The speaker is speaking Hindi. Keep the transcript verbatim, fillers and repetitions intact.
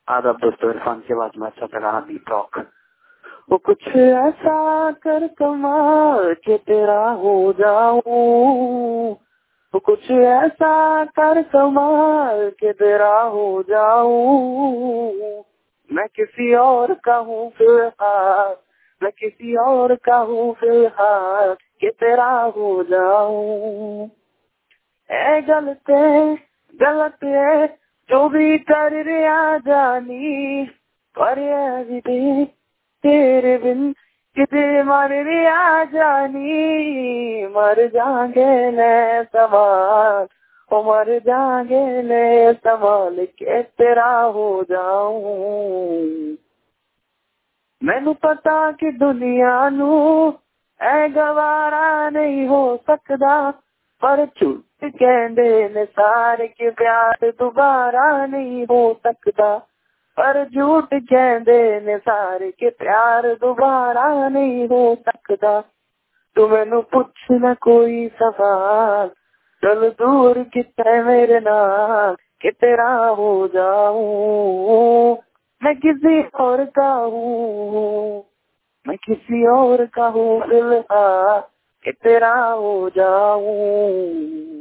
आदाब दोस्तों, इरफान की आवाज में अच्छा सा गाना दीप रॉक। वो कुछ ऐसा कर कमाल के तेरा हो जाऊं, वो कुछ ऐसा कर कमाल के तेरा हो जाऊं। मैं किसी और का हूँ फिलहाल, मैं किसी और का हूँ फिलहाल के तेरा हो जाऊं। है गलत है गलत है जो भी कर रिया जानी, पर अभी भी तेरे बिन किते मर रिया जानी। मर जाएंगे ले सवाल, ओ मर जाएंगे ले सवाल के तेरा हो जाऊं। मैनू पता कि दुनिया नू ऐ गवारा नहीं हो सकदा, पर झूठ कहंदे ने सारे के प्यार दोबारा नहीं हो सकदा। पर झूठ कहंदे ने सारे के प्यार दोबारा नहीं हो सकदा। तू मैनू पुछ ना कोई सवाल, चल दूर किते मेरे नाल कि तेरा हो जाऊं। मैं किसी और का हूँ, मैं किसी और का हूँ फिलहाल कि तेरा हो जाऊं।